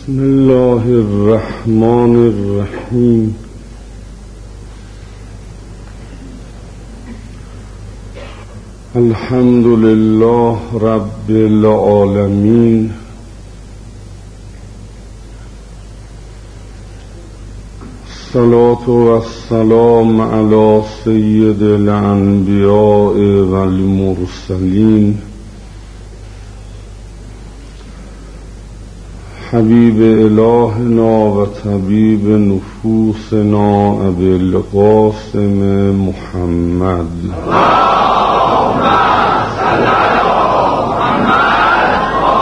بسم الله الرحمن الرحیم. الحمد لله رب العالمین. الصلاة والسلام على سید الانبیاء والمرسلین حبیب الهنا و طبیب نفوسنا ابی القاسم محمد. اللهم صل علی محمد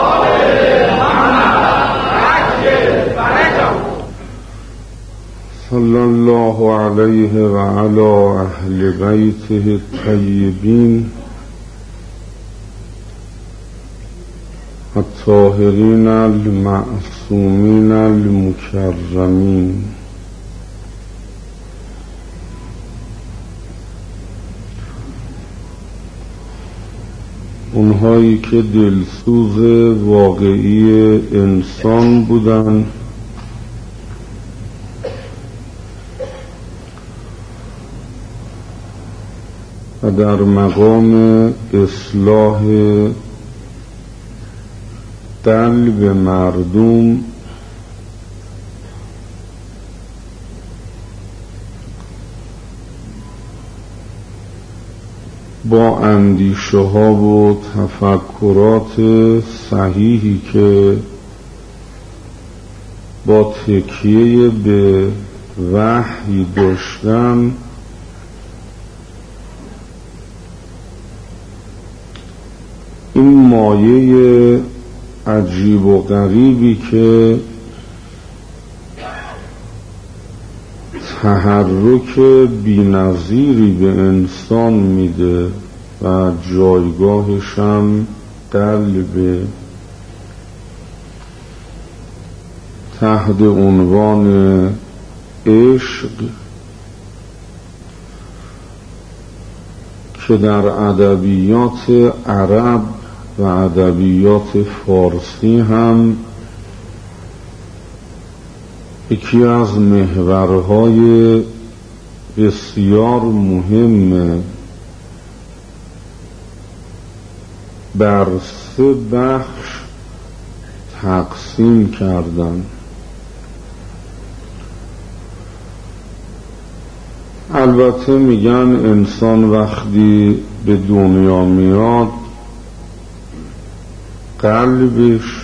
صلی الله علیه و علی اهل بیته الطیبین الطاهرین المعصومین المکرمین. اونهایی که دلسوز واقعی انسان بودن و در مقام اصلاح قلب مردم با اندیشه ها و تفکرات صحیحی که با تکیه به وحی داشتن این مایه عجیب و غریبی که تحرک بی‌نظیری به انسان میده و جایگاهش هم قلب، تحت عنوان عشق، که در ادبیات عرب و ادبیات فارسی هم یکی از محورهای بسیار مهم بر 3 بخش تقسیم کردن. البته میگن انسان وقتی به دنیا میاد قلبش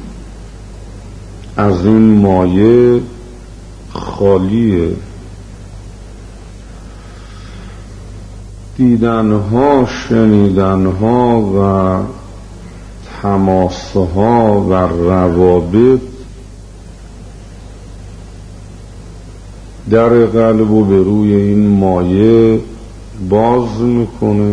از این مایه خالیه. دیدنها، شنیدنها و تماسها و روابط در قلب و به روی این مایه باز میکنه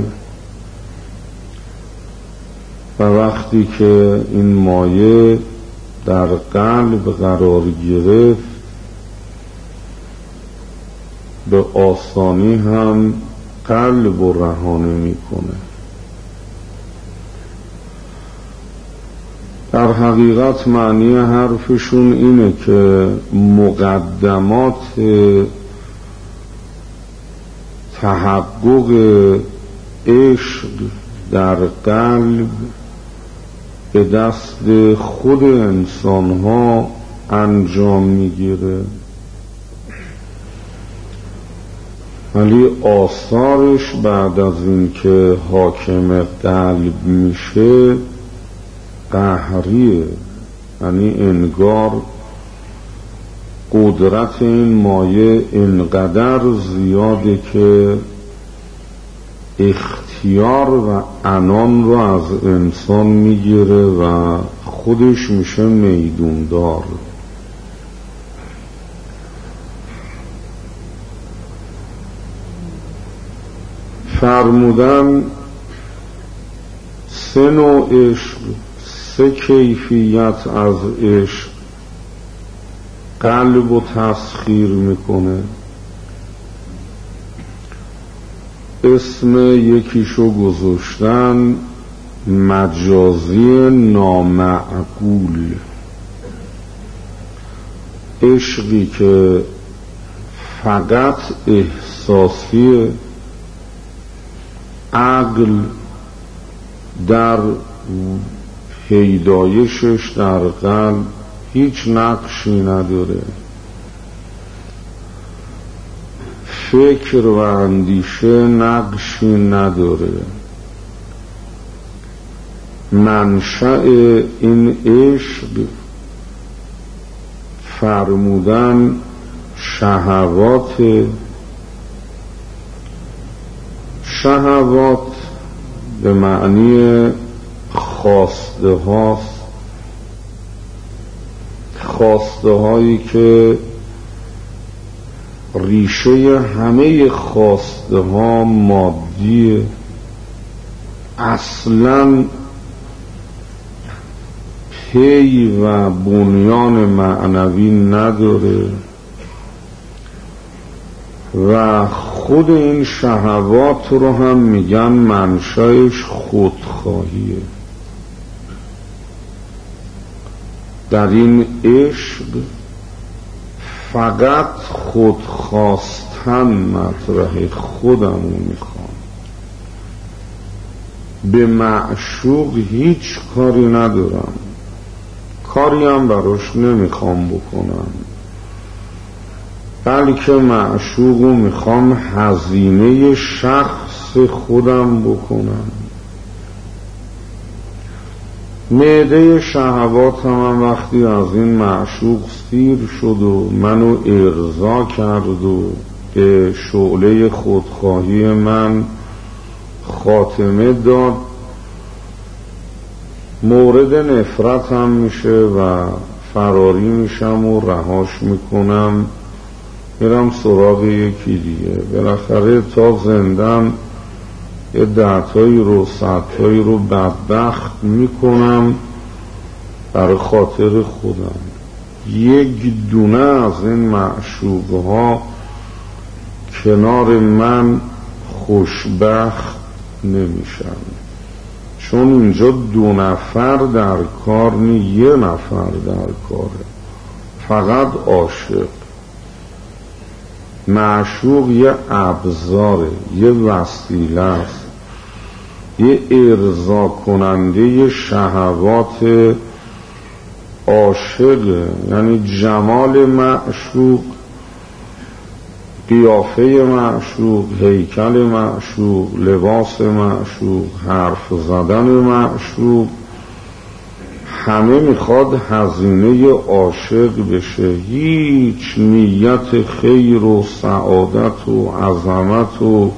و وقتی که این مایه در قلب قرار گرفت به آسانی هم قلب رو رهانه میکنه. در حقیقت معنی حرفشون اینه که مقدمات تحقق عشق در قلب به دست خود انسان ها انجام میگیره، ولی آثارش بعد از این که حاکم قلب میشه قهریه. یعنی انگار قدرت این مایه اینقدر زیاده که اختیار و عنان رو از انسان میگیره و خودش میشه میدوندار. فرمودن 3 نوع عشق، 3 کیفیت از عشق قلب رو تسخیر میکنه. اسم یکیشو گذاشتن مجازی نامعقول، عشقی که فقط احساسی، عقل در پیدایشش در قلب هیچ نقشی نداره، فکر و اندیشه نقشی نداره. منشأ این عشق فرمودن شهوات به معنی خواسته هاست، خواسته هایی که ریشه همه خواسته ها مادیه، اصلاً پی و بنیان معنوی نداره و خود این شهوات رو هم میگن منشأش خودخواهیه. در این عشق فقط خودخواستن مطرحه، خودمو میخوام، به معشوق هیچ کاری ندارم، کاری هم براش نمیخوام بکنم، بلکه معشوقو میخوام هزینه شخص خودم بکنم. معده شهوات هم وقتی از این معشوق سیر شد و منو ارضا کرد و به شعله خودخواهی من خاتمه داد، مورد نفرت هم میشه و فراری میشم و رهاش میکنم، میرم سراغ یکی دیگه. بالاخره تا زندم یه 10 تایی رو 100 تایی رو بدبخت میکنم برای خاطر خودم. یک دونه از این معشوقها کنار من خوشبخت نمیشن، چون اینجا 2 نفر در کار نی، 1 نفر در کاره، فقط عاشق. معشوق یه ابزاره، یه وسیله است، یه ارضا کننده شهوات عاشق، یعنی جمال معشوق، قیافه معشوق، هیکل معشوق، لباس معشوق، حرف زدن معشوق، همه میخواد هزینه عاشق بشه. هیچ نیت خیر و سعادت و عظمت و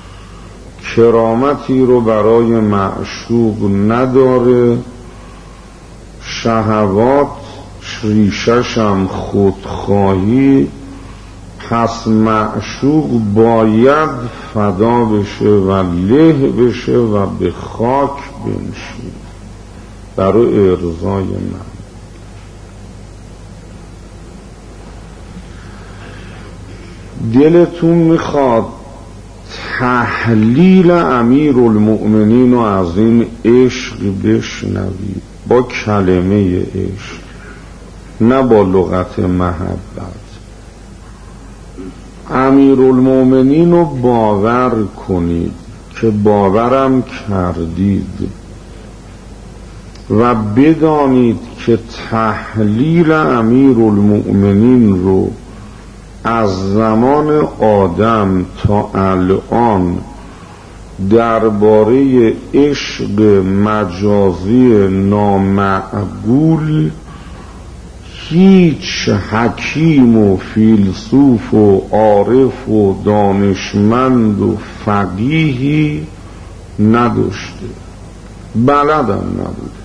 کرامتی رو برای معشوق نداره. شهوات ریشش هم خودخواهی، پس معشوق باید فدا بشه و له بشه و به خاک بنشینه برای ارضای من. دلتون میخواد تحلیل امیرالمؤمنین رو از این عشق بشنوید با کلمه عشق، نه با لغت محبت. امیرالمؤمنین رو باور کنید که باورم کردید و بدانید که تحلیل امیرالمؤمنین رو از زمان آدم تا الان درباره عشق مجازی نامعقول هیچ حکیم و فیلسوف و عارف و دانشمند و فقیهی نداشته، بلدم نبوده.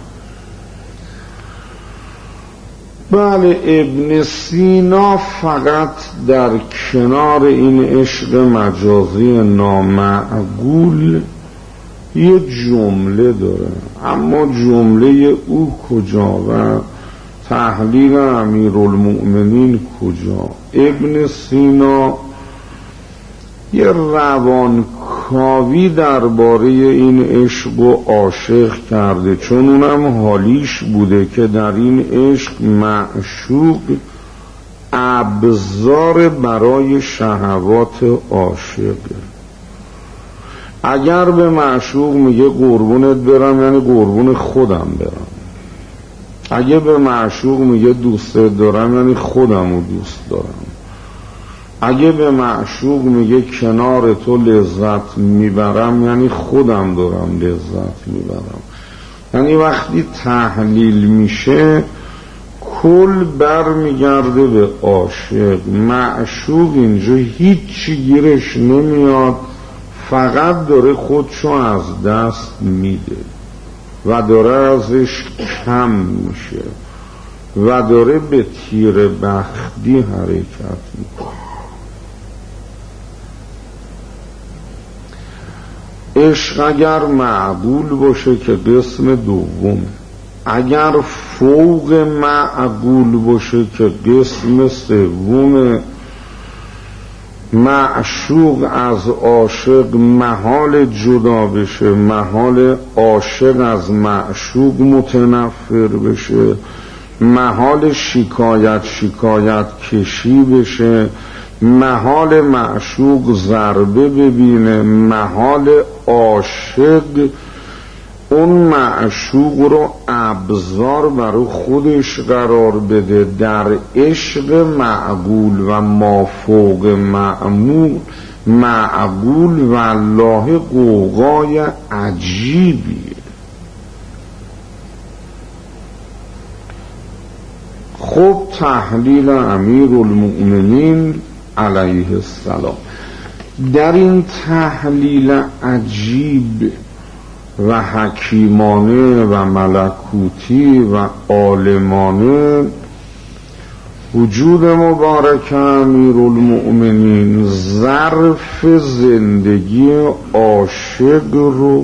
بله، ابن سینا فقط در کنار این عشق مجازی نامعقول یه جمله داره، اما جمله او کجا و تحلیل امیرالمؤمنین کجا؟ ابن سینا یه روانکاوی درباره این عشق و عاشق کرده، چون اونم حالیش بوده که در این عشق معشوق ابزار برای شهوات عاشقه. اگر به معشوق میگه قربونت برم یعنی قربون خودم برم. اگه به معشوق میگه دوست دارم یعنی خودم رو دوست دارم. اگه به معشوق میگه کنار تو لذت میبرم یعنی خودم دارم لذت میبرم. یعنی وقتی تحلیل میشه کل بر میگرده به عاشق. معشوق اینجا هیچی گیرش نمیاد، فقط داره خودشو از دست میده و داره ازش کم میشه و داره به تیر بختی حرکت میکنه. عشق اگر معقول باشه که قسم دومه، اگر فوق معقول باشه که قسم سومه، معشوق از عاشق محال جدا بشه، محال عاشق از معشوق متنفر بشه، محال شکایت کشی بشه، محال معشوق ضربه ببینه، محال عاشق اون معشوق رو ابزار برای خودش قرار بده در عشق معقول و مافوق معقول. والله قوقای عجیبیه. خب تحلیل امیرالمؤمنین علیه السلام. در این تحلیل عجیب و حکیمانه و ملکوتی و عالمانه وجود مبارک امیرالمؤمنین ظرف زندگی عاشق رو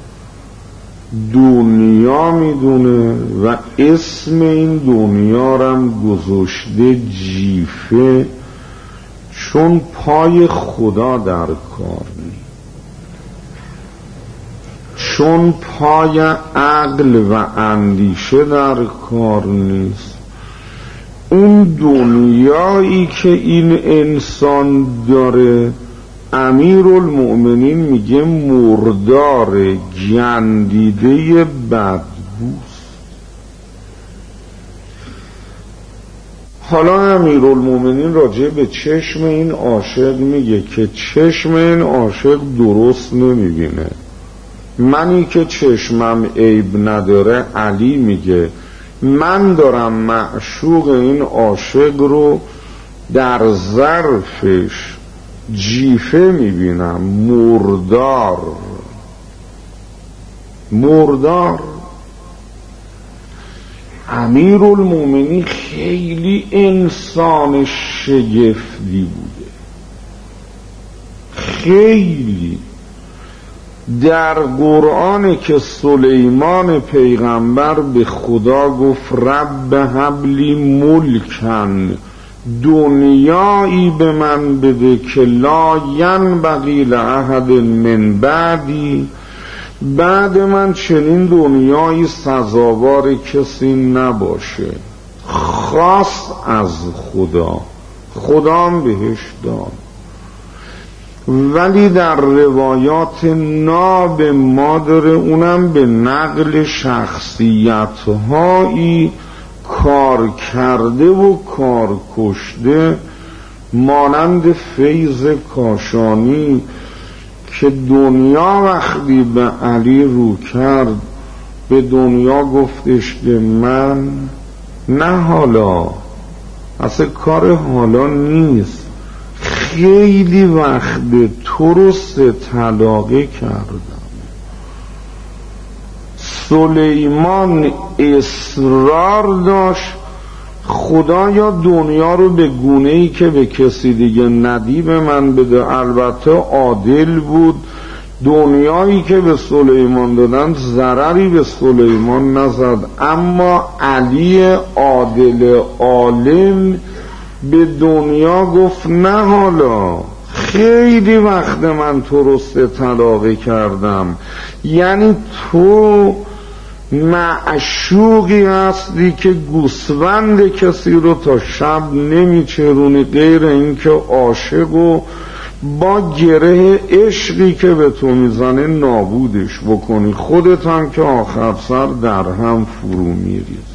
دنیا میدونه و اسم این دنیا رم گذاشته جیفه، چون پای خدا در کار نیست، چون پای عقل و اندیشه در کار نیست. اون دنیایی که این انسان داره امیرالمؤمنین میگه مردار گندیده بدبوست. حالا امیرالمؤمنین راجع به چشم این عاشق میگه که چشم این عاشق درست نمیبینه. منی که چشمم عیب نداره، علی میگه من دارم معشوق این عاشق رو در ظرفش جیفه میبینم، مردار. امیرالمؤمنین خیلی انسان شگفتی بوده، خیلی. در قرآن که سلیمان پیغمبر به خدا گفت رب هبلی ملکن، دنیایی به من بده که لا ینبغی لاحد من بعدی، بعد من چنین دنیایی سزاوار کسی نباشه. خاص از خدا هم بهش داد. ولی در روایات ناب ما داره، اونم به نقل شخصیت‌هایی کار کرده و کار کشته، مانند فیض کاشانی که دنیا وقتی به علی رو کرد به دنیا گفتش که من نه حالا، اصلا کار حالا نیست، خیلی وقت تو رو 3 طلاقه کردم. سلیمان اصرار داشت خدایا دنیا رو به گونه‌ای که به کسی دیگه ندی به من بده. البته عادل بود، دنیایی که به سلیمان دادن ضرری به سلیمان نزد، اما علی عادل عالم به دنیا گفت نه حالا، خیلی وقت من تو رو 3 طلاقه کردم. یعنی تو معشوقی هستی که گوسفند کسی رو تا شب نمیچرونی غیر اینکه عاشق و با گره عشقی که به تو میزنه نابودش بکنی، خودت هم که آخر سر در هم فرو میریز.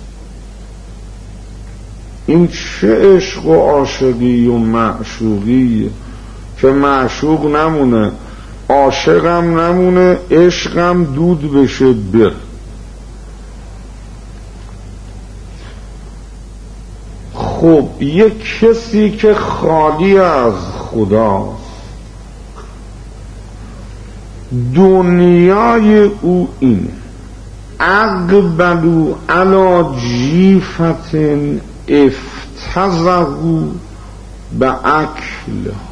این چه عشق و عاشقی و معشوقیه که معشوق نمونه، عاشقم نمونه، عشقم دود بشه بر. خب یک کسی که خالی از خداست، دنیای او این اقبلوا علی جیفت افتضحوا باکلها.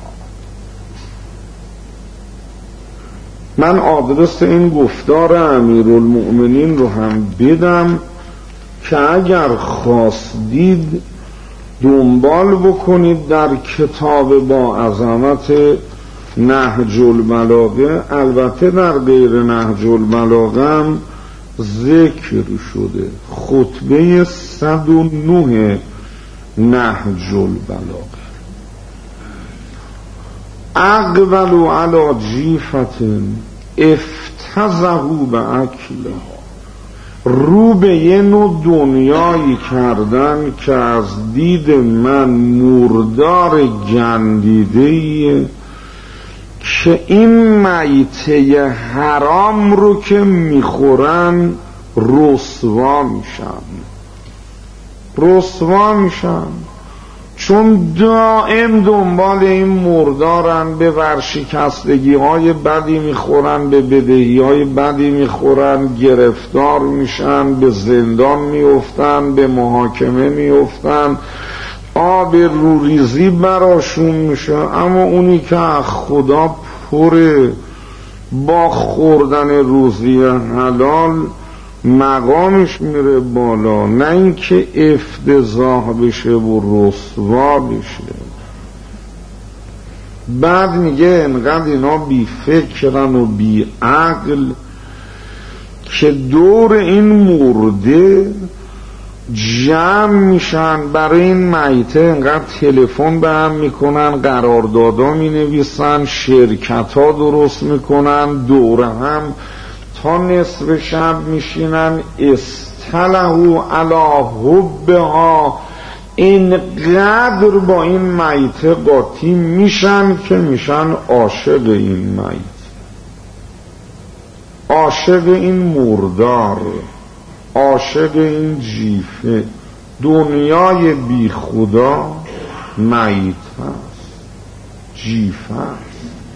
من آدرس این گفتار امیرالمؤمنین رو هم بدم که اگر خواستید دنبال بکنید در کتاب با عظمت نهج البلاغه. البته در غیر نهج البلاغه هم ذکر شده، خطبه 109 نهج البلاغه. اقبلوا علی جیفت افتضحوا باکلها، رو به یه نوع دنیایی کردن که از دید من مردار گندیده‌ایه که این میته حرام رو که میخورن رسوا میشن، چون دائم دنبال این مردارن، به ورشکستگی های بدی میخورن، به بدهی های بدی میخورن، گرفتار میشن، به زندان میافتن، به محاکمه میافتن، آب روریزی براشون میشه. اما اونی که خدا پره با خوردن روزی حلال مقامش میره بالا، نه اینکه افتضاح بشه و رسوا بشه. بعد میگه انقدر اینا بی فکرن و بی عقل که دور این مرده جمع میشن برای این میته، انقدر تلفن به هم میکنن، قراردادا مینویسن، شرکت ها درست میکنن، دور هم تا نصف شب میشینن. استلهوا علی حبها، اینقدر با این میته قاطی میشن که میشن عاشق این میت، عاشق این مردار، عاشق این جیفه. دنیای بی خدا میت هست، جیفه هست.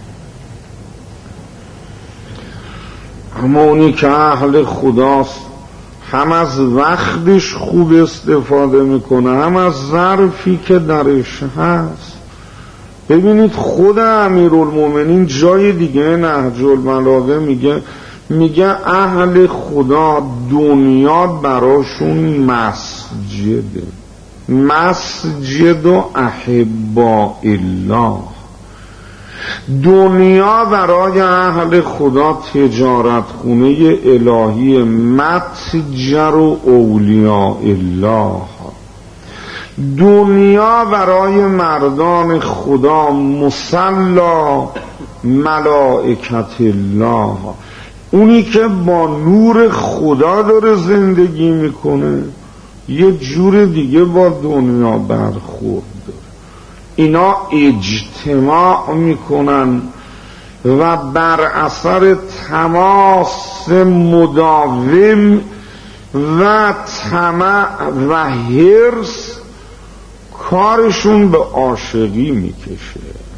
اما اونی که اهل خداست هم از وقتش خوب استفاده میکنه، هم از ظرفی که درش هست. ببینید خود امیرالمؤمنین جای دیگه نهج البلاغه میگه اهل خدا دنیا براشون مسجده، مسجد و احباء الله. دنیا برای اهل خدا تجارت خونه الهی، متجر و اولیاء الله. دنیا برای مردان خدا مصلا ملائکت الله. اونی که با نور خدا داره زندگی میکنه یه جور دیگه با دنیا برخورد داره. اینا اجتماع میکنن و بر اثر تماس مداوم و طمع و حرص کارشون به عاشقی میکشه.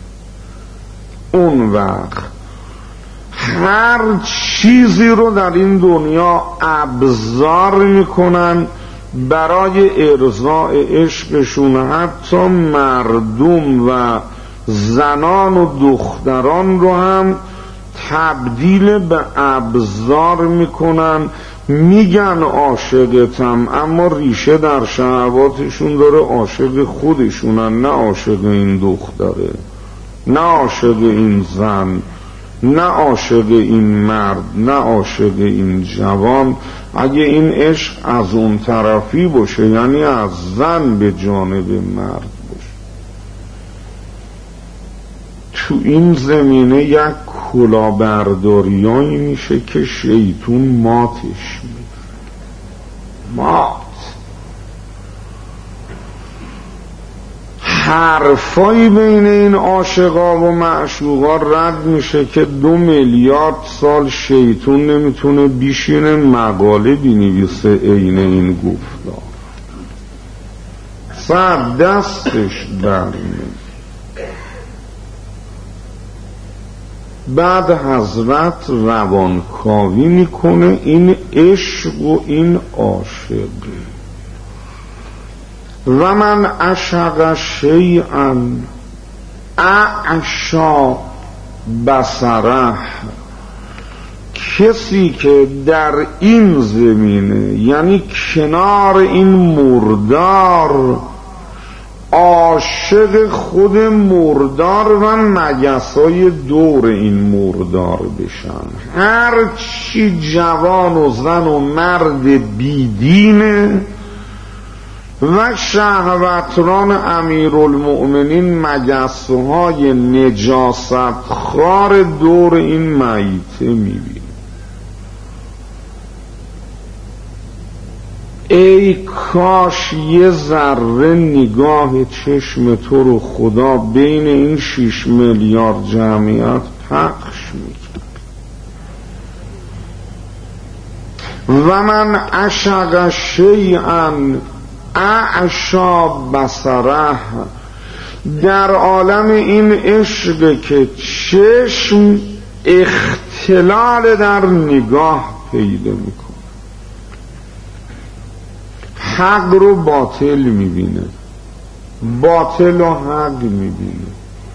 اون وقت هر چیزی رو در این دنیا ابزار میکنن برای ارضاء عشقشون. حتی مردم و زنان و دختران رو هم تبدیل به ابزار میکنن. میگن عاشقتم، اما ریشه در شهواتشون داره، عاشق خودشونن، نه عاشق این دختره، نه عاشق این زن، نه عاشق این مرد نه عاشق این جوان. اگه این عشق از اون طرفی باشه، یعنی از زن به جانب مرد باشه، تو این زمینه یک کلاهبرداریایی میشه که شیطون ماتش میده. مات حرفایی بین این عاشقا و معشوقا رد میشه که 2 میلیارد سال شیطون نمیتونه بیشینه مقاله بنویسه عین این گفتار. سر دستش برمید. بعد حضرت روانکاوی میکنه این عشق و این عاشقی. و من عشق شیئا اعشا بصره، کسی که در این زمینه یعنی کنار این مردار عاشق خود مردار و مگسای دور این مردار بشن. هر چی جوان و زن و مرد بیدینه و شهوتران امیرالمؤمنین مگسهای نجاست خار دور این میته میبینه. ای کاش یه ذره نگاه چشم تو رو خدا بین این 6 میلیارد جمعیت پخش میکرد. و من عشق شیئا اعشا بصره، در عالم این عشق که چشم اختلال در نگاه پیدا میکنه، حق رو باطل میبینه، باطل و حق میبینه.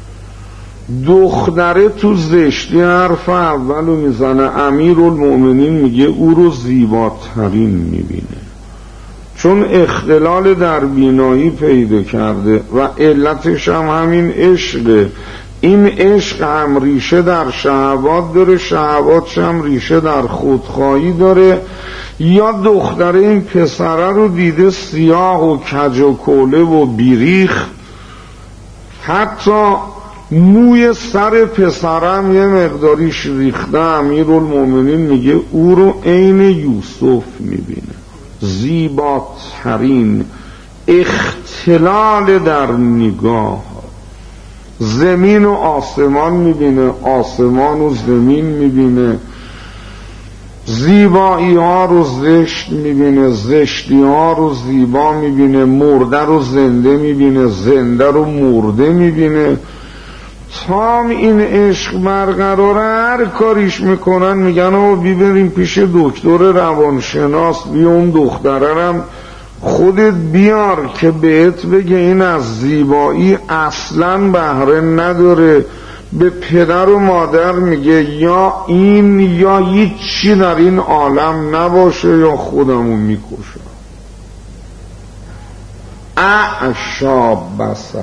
دختره تو زشتی حرف اولو میزنه، امیرالمؤمنین میگه او رو زیباترین میبینه، چون اختلال در بینایی پیدا کرده و علتش هم همین عشقه. این عشق هم ریشه در شهوات داره، شهواتش هم ریشه در خودخواهی داره. یا دختره این پسره رو دیده سیاه و کج و کوله و بیریخ، حتی موی سر پسرم یه مقداریش ریخته. امیرالمؤمنین میگه او رو عین یوسف میبینه، زیباترین. اختلال در نگاه، زمین و آسمان میبینه، آسمان و زمین میبینه، زیبایی ها رو زشت میبینه، زشتی ها رو زیبا میبینه، مرده رو زنده میبینه، زنده رو مرده میبینه. تا این عشق برقراره هر کاریش میکنن میگن او بیبریم پیش دکتر روانشناس، بیا اون دخترم خودت بیار که بهت بگه این از زیبایی اصلا بهره نداره. به پدر و مادر میگه یا این یا هیچی در این عالم نباشه یا خودمو میکشم. اعشا بصره.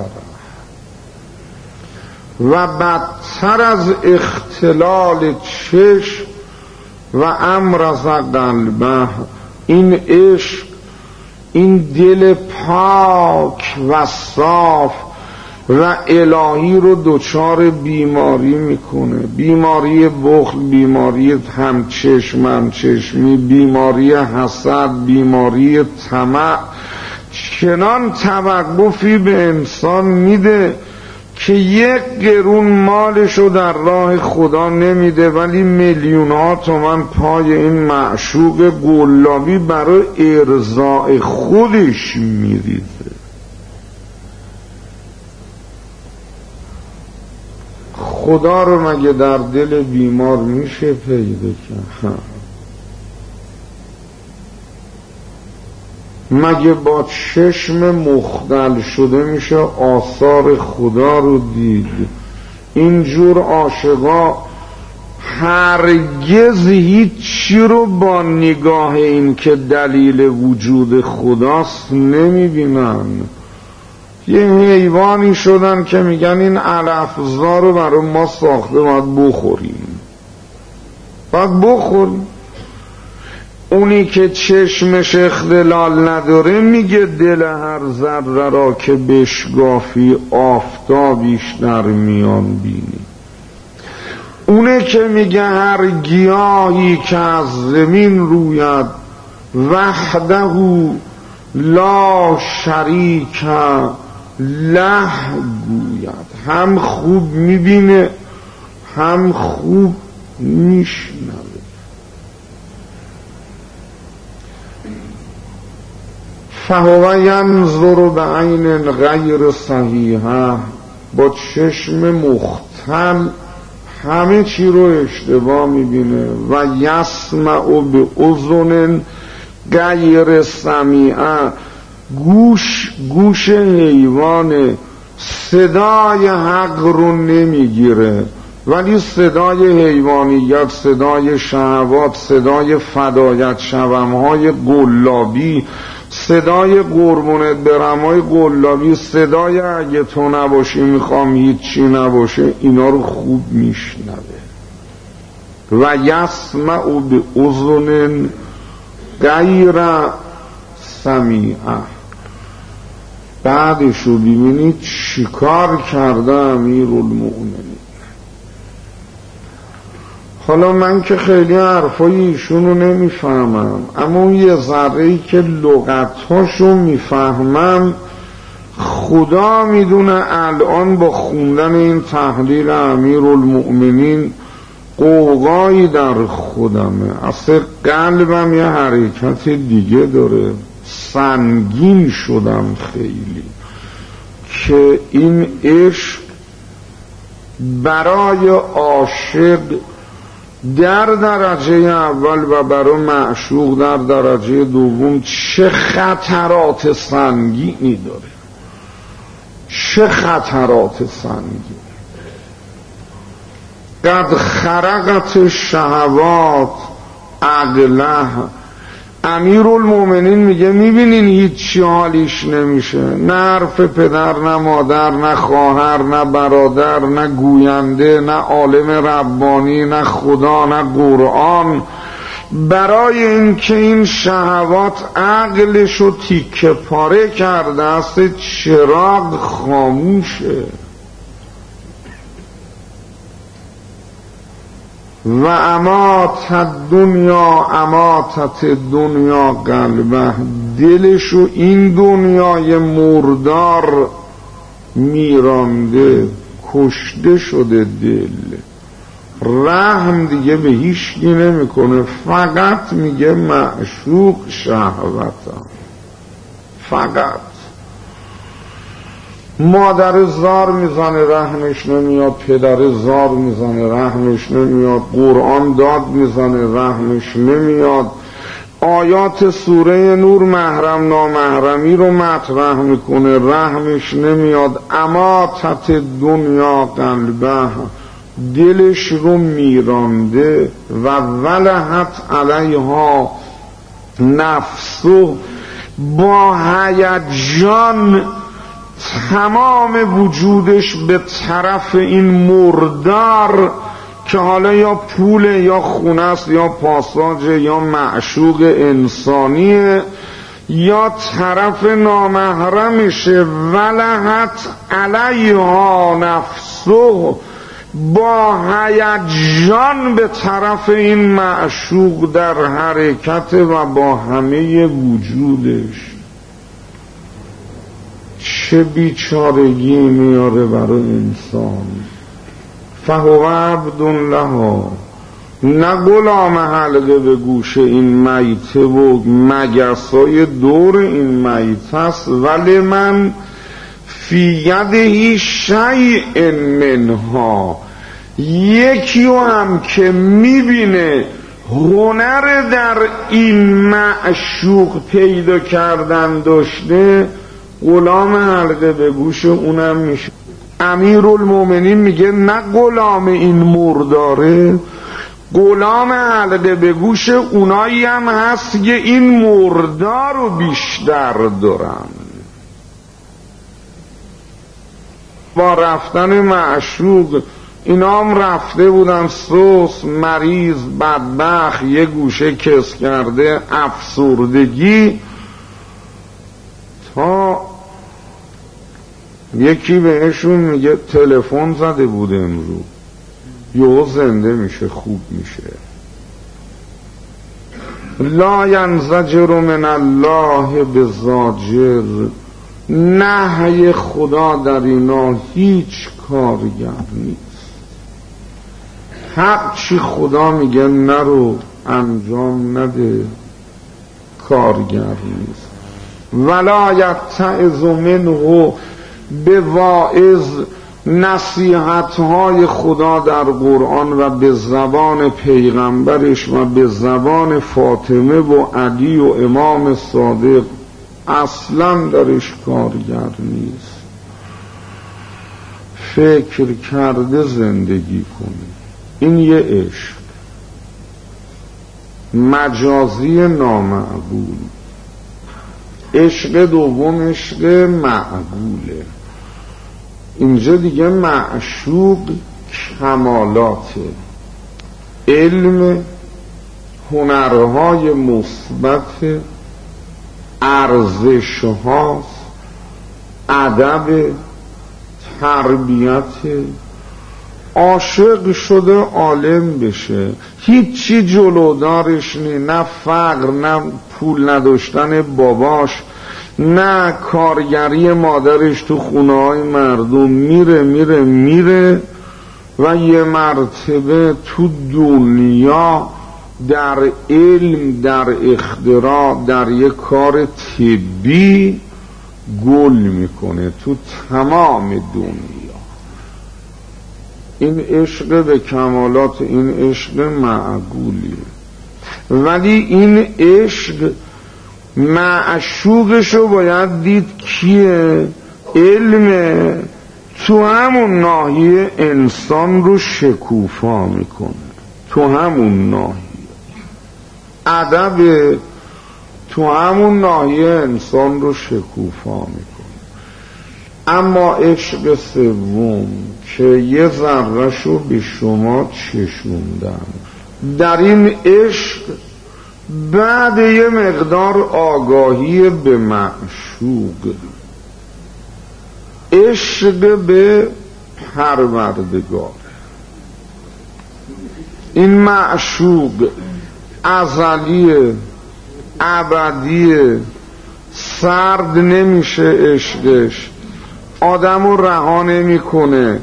و بدتر از اختلال چشم و امرز قلبه، این عشق این دل پاک و صاف و الهی رو دچار بیماری میکنه. بیماری بخل، بیماری همچشمی، بیماری حسد، بیماری طمع. چنان توقفی به انسان میده که 1 قرون مالشو در راه خدا نمیده، ولی میلیون ها تومن پای این معشوق گلابی برای ارضاء خودش میریزه. خدا رو مگه در دل بیمار میشه پیدا کرد؟ مگه با چشم مختل شده میشه آثار خدا رو دید؟ اینجور عاشقا هرگز هیچی رو با نگاه این که دلیل وجود خداست نمیبینن. یه حیوانی شدن که میگن این علفزا رو برای ما ساخته باید بخوریم. باید بخوری. اونی که چشمش اختلال نداره میگه دل هر ذره را که بشگافی آفتابیش در میان بینی. اونه که میگه هر گیاهی که از زمین روید وحده لا شریک له گوید، هم خوب میبینه هم خوب میشنوه. فهو ینظر بعین غیر صحیحه، با چشم مختل همه چی رو اشتباه میبینه. و یسمع باذن غیر سمیعه، گوش حیوان صدای حق رو نمیگیره، ولی صدای حیوانیت، صدای شهوات، صدای فدایت شومهای قلابی، صدای قربونت برمای قلابی، صدای اگه تو نباشی میخوام هیچی نباشه، اینا رو خوب میشنوه. و یسمع باذن غیر سمیعه. بعدشو ببینید چیکار کرده امیرالمؤمنین. حالا من که خیلی حرفای ایشونو نمیفهمم، اما اون یه ذره‌ای که لغتاشو میفهمم خدا میدونه الان با خوندن این تحلیل امیرالمؤمنین قوقایی در خودمه. اصلا قلبم یه حرکت دیگه داره، سنگین شدم خیلی که این عشق برای عاشق در درجه اول و برای معشوق در درجه دوم چه خطرات سنگینی داره، چه خطرات سنگینی. قد خرقت شهوات عقله. امیرالمؤمنین میگه میبینین هیچی حالیش نمیشه، نه حرف پدر نه مادر نه خواهر نه برادر نه گوینده نه عالم ربانی نه خدا نه قرآن، برای اینکه این شهوات عقلشو تیکه پاره کرده است چراغ خاموشه. و اماتت دنیا قلبه، دلشو این دنیای مردار میرانده، کشته شده دل. رحم دیگه به هیچکی نمیکنه، فقط میگه معشوق شهوتم. فقط مادر زار میزنه رحمش نمیاد، پدر زار میزنه رحمش نمیاد، قرآن داد میزنه رحمش نمیاد، آیات سوره نور محرم نامحرمی رو مطرح میکنه رحمش نمیاد. اماتت دنیا قلبه، دلش رو میرانده. و ولهت علیها نفسه، با هیجان تمام وجودش به طرف این مردار که حالا یا پول یا خونه است یا پاساژ یا معشوق انسانیه یا طرف نامحرمشه. ولهت علیها نفسه، با هیجان به طرف این معشوق در حرکت و با همه وجودش. چه بیچارگی میاره برای انسان. فهو عبد لها، نه غلام حلقه به گوش این میته و مگسای دور این میته است، ولی من فی یده شیء منها، یکی هم که میبینه هنر در این معشوق پیدا کردن داشته، غلام حلقه به گوش اونم میشه. امیرالمؤمنین میگه نه غلام این مرداره، غلام حلقه به گوش اونایی هم هست که این مردار رو بیشتر دارن. با رفتن معشوق اینا هم رفته بودن سوس، مریض، بدبخت، یه گوشه کس کرده، افسردگی، تا یکی بهشون میگه تلفن زده بود امروز، یهو زنده میشه، خوب میشه. لا ینزجر من الله بزاجر، نهی خدا در اینا هیچ کارگر نیست. هر چی خدا میگه نرو، انجام نده، کارگر نیست. ولا یتعظ منه، به واعظ نصیحت‌های خدا در قرآن و به زبان پیغمبرش و به زبان فاطمه و علی و امام صادق اصلا درش کارگر نیست. فکر کرده زندگی کنی. این یه عشق مجازی نامعقول. عشق دوم عشق معقوله. اینجا دیگه معشوق کمالاته، علم، هنرهای مثبت، ارزش‌هاست، ادب، تربیت. عاشق شده عالم بشه، هیچی جلودارش نی، نه فقر، نه پول نداشتن باباش، نه کارگری مادرش تو خونه های مردم. میره میره میره و یه مرتبه تو دنیا در علم، در اختراع، در یه کار طبی گل میکنه تو تمام دنیا. این عشق به کمالات، این عشق معقولیه. ولی این عشق معشوقشو باید دید کیه؟ علمه، تو همون ناحیه انسان رو شکوفا میکنه، تو همون ناحیه ادب، تو همون ناحیه انسان رو شکوفا میکنه. اما عشق سوم که یه ذره‌شو به شما چشوندم، در این عشق بعد یه مقدار آگاهی به معشوق، عشق به پروردگار. این معشوق ازلیه، ابدیه، سرد نمیشه عشقش، آدمو رها نمیکنه،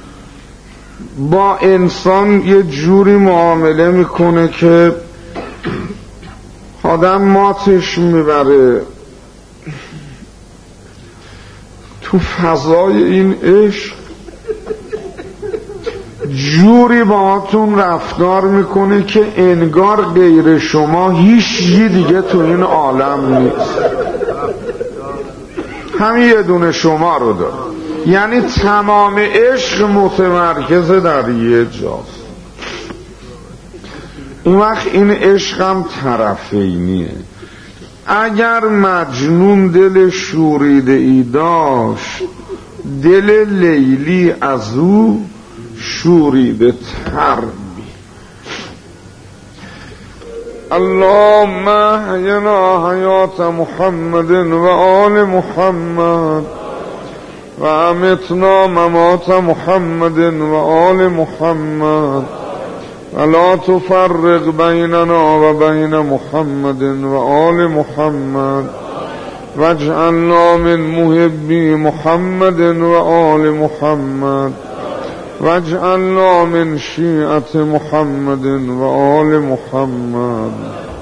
با انسان یه جوری معامله میکنه که آدم ماتش میبره. تو فضای این عشق جوری باهاتون رفتار میکنه که انگار غیر شما هیچ دیگه تو این عالم نیست، همین یه دونه شما رو داره. یعنی تمام عشق متمرکز در یه جاست. اون وقت این عشق هم طرفینیه. اگر مجنون دل شوریده ای داشت، دل لیلی از او شوریده تر می. اللهم احینا حیات محمد و آل محمد و امتنا ممات محمد و آل محمد ولا تفرق بیننا و بین محمد و آل محمد واجعلنا من محبی محمد و آل محمد واجعلنا من شیعة محمد و آل محمد.